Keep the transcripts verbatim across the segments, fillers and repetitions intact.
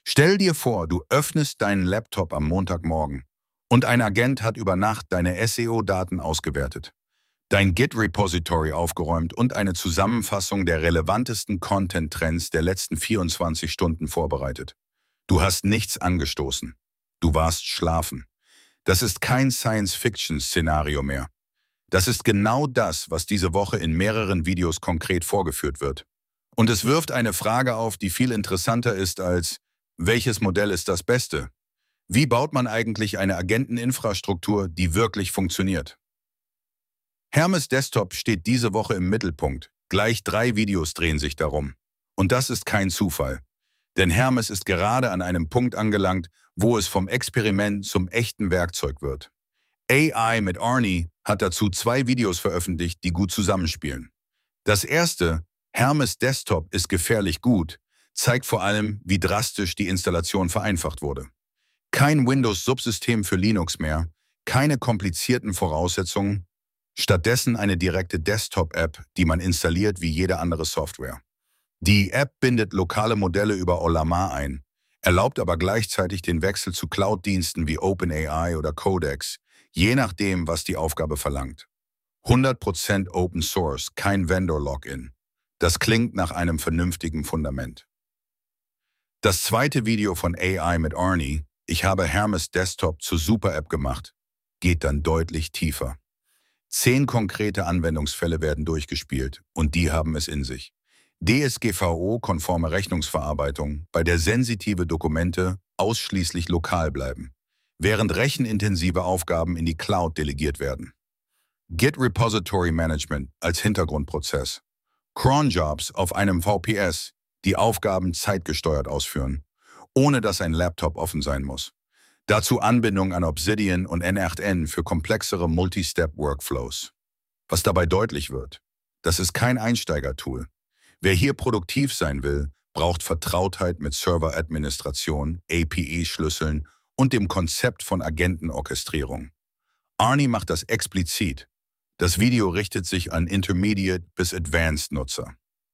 Stell dir vor, du öffnest deinen Laptop am Montagmorgen und ein Agent hat über Nacht deine S E O-Daten ausgewertet, dein Git-Repository aufgeräumt und eine Zusammenfassung der relevantesten Content-Trends der letzten vierundzwanzig Stunden vorbereitet. Du hast nichts angestoßen. Du warst schlafen. Das ist kein Science-Fiction-Szenario mehr. Das ist genau das, was diese Woche in mehreren Videos konkret vorgeführt wird. Und es wirft eine Frage auf, die viel interessanter ist als: Welches Modell ist das Beste? Wie baut man eigentlich eine Agenteninfrastruktur, die wirklich funktioniert? Hermes Desktop steht diese Woche im Mittelpunkt. Gleich drei Videos drehen sich darum. Und das ist kein Zufall. Denn Hermes ist gerade an einem Punkt angelangt, wo es vom Experiment zum echten Werkzeug wird. A I mit Arnie hat dazu zwei Videos veröffentlicht, die gut zusammenspielen. Das erste, Hermes Desktop ist gefährlich gut, zeigt vor allem, wie drastisch die Installation vereinfacht wurde. Kein Windows-Subsystem für Linux mehr, keine komplizierten Voraussetzungen, stattdessen eine direkte Desktop-App, die man installiert wie jede andere Software. Die App bindet lokale Modelle über Ollama ein, erlaubt aber gleichzeitig den Wechsel zu Cloud-Diensten wie OpenAI oder Codex, je nachdem, was die Aufgabe verlangt. hundert Prozent Open Source, kein Vendor-Login. Das klingt nach einem vernünftigen Fundament. Das zweite Video von A I mit Arnie, ich habe Hermes Desktop zur Super-App gemacht, geht dann deutlich tiefer. Zehn konkrete Anwendungsfälle werden durchgespielt und die haben es in sich. D S G V O-konforme Rechnungsverarbeitung, bei der sensitive Dokumente ausschließlich lokal bleiben, während rechenintensive Aufgaben in die Cloud delegiert werden. Git Repository Management als Hintergrundprozess. Cronjobs auf einem V P S, die Aufgaben zeitgesteuert ausführen, ohne dass ein Laptop offen sein muss. Dazu Anbindung an Obsidian und N acht N für komplexere Multi-Step-Workflows. Was dabei deutlich wird: Das ist kein Einsteigertool. Wer hier produktiv sein will, braucht Vertrautheit mit Server-Administration, A P I-Schlüsseln und dem Konzept von Agentenorchestrierung. Arnie macht das explizit. Das Video richtet sich an Intermediate bis Advanced Nutzer.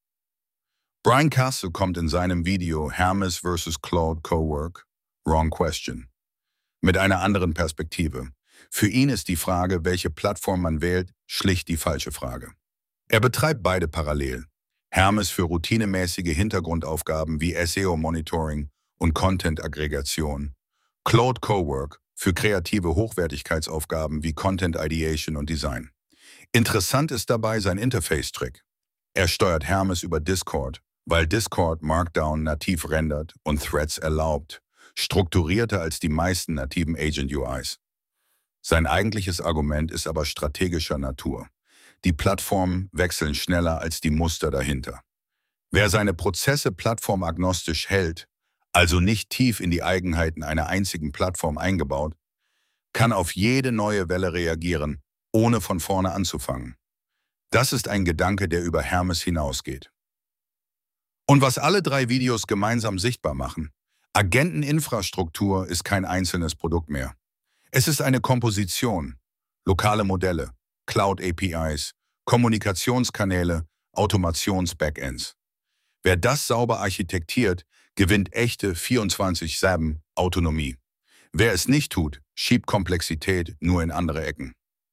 Brian Castle kommt in seinem Video Hermes versus Claude Cowork, Wrong Question, mit einer anderen Perspektive. Für ihn ist die Frage, welche Plattform man wählt, schlicht die falsche Frage. Er betreibt beide parallel. Hermes für routinemäßige Hintergrundaufgaben wie S E O-Monitoring und Content-Aggregation. Claude Cowork für kreative Hochwertigkeitsaufgaben wie Content Ideation und Design. Interessant ist dabei sein Interface-Trick. Er steuert Hermes über Discord, weil Discord Markdown nativ rendert und Threads erlaubt, strukturierter als die meisten nativen Agent-U Is. Sein eigentliches Argument ist aber strategischer Natur. Die Plattformen wechseln schneller als die Muster dahinter. Wer seine Prozesse plattformagnostisch hält, also nicht tief in die Eigenheiten einer einzigen Plattform eingebaut, kann auf jede neue Welle reagieren, ohne von vorne anzufangen. Das ist ein Gedanke, der über Hermes hinausgeht. Und was alle drei Videos gemeinsam sichtbar machen: Agenteninfrastruktur ist kein einzelnes Produkt mehr. Es ist eine Komposition, lokale Modelle, Cloud-A P Is, Kommunikationskanäle, Automations-Backends. Wer das sauber architektiert, gewinnt echte vierundzwanzig sieben Autonomie. Wer es nicht tut, schiebt Komplexität nur in andere Ecken.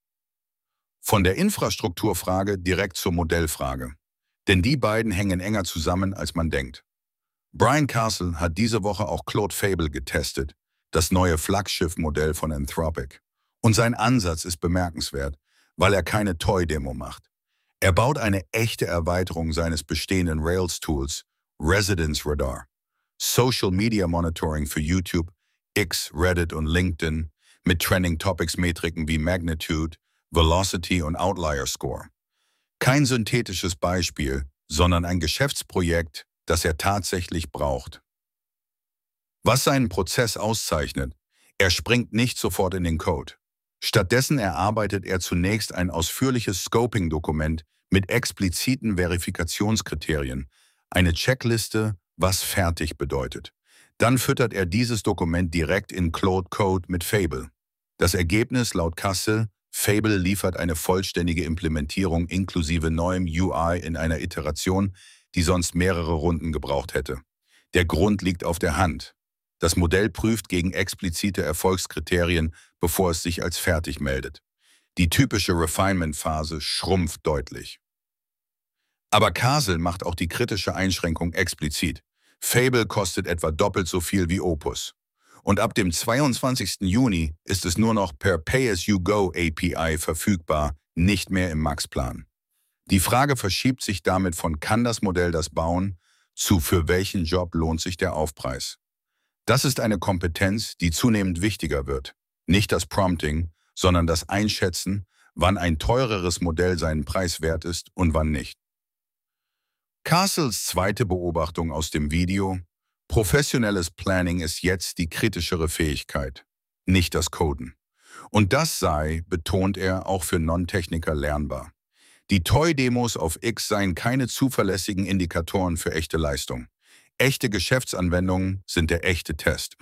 Von der Infrastrukturfrage direkt zur Modellfrage. Denn die beiden hängen enger zusammen, als man denkt. Brian Castle hat diese Woche auch Claude Fable getestet, das neue Flaggschiff-Modell von Anthropic. Und sein Ansatz ist bemerkenswert, weil er keine Toy-Demo macht. Er baut eine echte Erweiterung seines bestehenden Rails-Tools, Residence Radar. Social Media Monitoring für YouTube, X, Reddit und LinkedIn mit Trending Topics Metriken wie Magnitude, Velocity und Outlier Score. Kein synthetisches Beispiel, sondern ein Geschäftsprojekt, das er tatsächlich braucht. Was seinen Prozess auszeichnet: Er springt nicht sofort in den Code. Stattdessen erarbeitet er zunächst ein ausführliches Scoping-Dokument mit expliziten Verifikationskriterien, eine Checkliste, was fertig bedeutet. Dann füttert er dieses Dokument direkt in Claude Code mit Fable. Das Ergebnis laut Castle: Fable liefert eine vollständige Implementierung inklusive neuem U I in einer Iteration, die sonst mehrere Runden gebraucht hätte. Der Grund liegt auf der Hand. Das Modell prüft gegen explizite Erfolgskriterien, bevor es sich als fertig meldet. Die typische Refinement-Phase schrumpft deutlich. Aber Castle macht auch die kritische Einschränkung explizit. Fable kostet etwa doppelt so viel wie Opus. Und ab dem zweiundzwanzigsten Juni ist es nur noch per Pay-as-you-go A P I verfügbar, nicht mehr im Max-Plan. Die Frage verschiebt sich damit von kann das Modell das bauen, zu für welchen Job lohnt sich der Aufpreis. Das ist eine Kompetenz, die zunehmend wichtiger wird. Nicht das Prompting, sondern das Einschätzen, wann ein teureres Modell seinen Preis wert ist und wann nicht. Castles zweite Beobachtung aus dem Video: Professionelles Planning ist jetzt die kritischere Fähigkeit, nicht das Coden. Und das sei, betont er, auch für Non-Techniker lernbar. Die Toy-Demos auf X seien keine zuverlässigen Indikatoren für echte Leistung. Echte Geschäftsanwendungen sind der echte Test.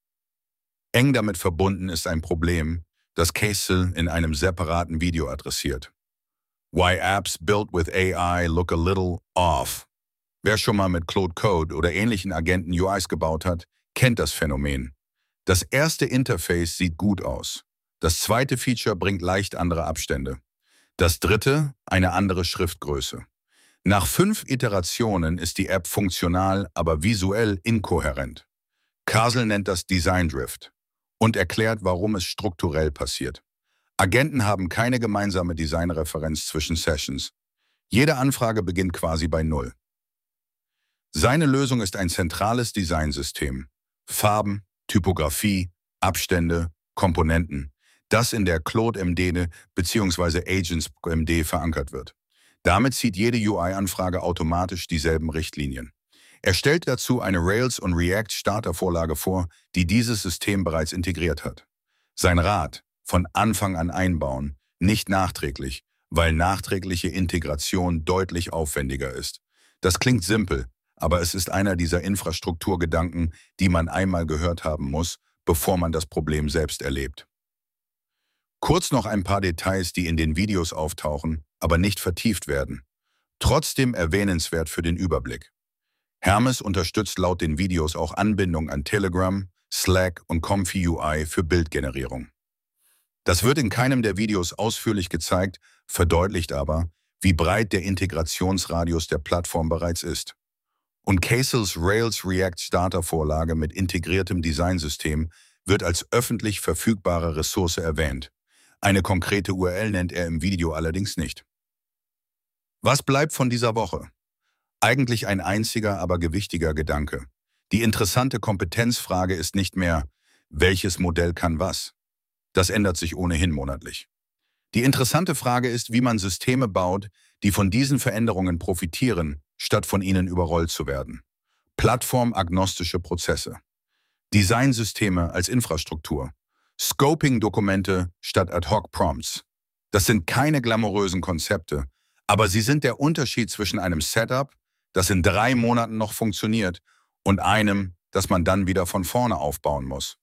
Eng damit verbunden ist ein Problem, das Castle in einem separaten Video adressiert. Why apps built with A I look a little off. Wer schon mal mit Claude Code oder ähnlichen Agenten U Is gebaut hat, kennt das Phänomen. Das erste Interface sieht gut aus. Das zweite Feature bringt leicht andere Abstände. Das dritte, eine andere Schriftgröße. Nach fünf Iterationen ist die App funktional, aber visuell inkohärent. Castle nennt das Design Drift und erklärt, warum es strukturell passiert. Agenten haben keine gemeinsame Designreferenz zwischen Sessions. Jede Anfrage beginnt quasi bei Null. Seine Lösung ist ein zentrales Designsystem. Farben, Typografie, Abstände, Komponenten, das in der Claude M D bzw. Agents M D verankert wird. Damit zieht jede U I-Anfrage automatisch dieselben Richtlinien. Er stellt dazu eine Rails- und React-Startervorlage vor, die dieses System bereits integriert hat. Sein Rat: von Anfang an einbauen, nicht nachträglich, weil nachträgliche Integration deutlich aufwendiger ist. Das klingt simpel, aber es ist einer dieser Infrastrukturgedanken, die man einmal gehört haben muss, bevor man das Problem selbst erlebt. Kurz noch ein paar Details, die in den Videos auftauchen, aber nicht vertieft werden. Trotzdem erwähnenswert für den Überblick. Hermes unterstützt laut den Videos auch Anbindung an Telegram, Slack und Comfy U I für Bildgenerierung. Das wird in keinem der Videos ausführlich gezeigt, verdeutlicht aber, wie breit der Integrationsradius der Plattform bereits ist. Und Castles Rails React Starter Vorlage mit integriertem Designsystem wird als öffentlich verfügbare Ressource erwähnt. Eine konkrete U R L nennt er im Video allerdings nicht. Was bleibt von dieser Woche? Eigentlich ein einziger, aber gewichtiger Gedanke. Die interessante Kompetenzfrage ist nicht mehr, welches Modell kann was? Das ändert sich ohnehin monatlich. Die interessante Frage ist, wie man Systeme baut, die von diesen Veränderungen profitieren, statt von ihnen überrollt zu werden. Plattformagnostische Prozesse. Designsysteme als Infrastruktur. Scoping-Dokumente statt Ad-Hoc-Prompts. Das sind keine glamourösen Konzepte, aber sie sind der Unterschied zwischen einem Setup, das in drei Monaten noch funktioniert, und einem, das man dann wieder von vorne aufbauen muss.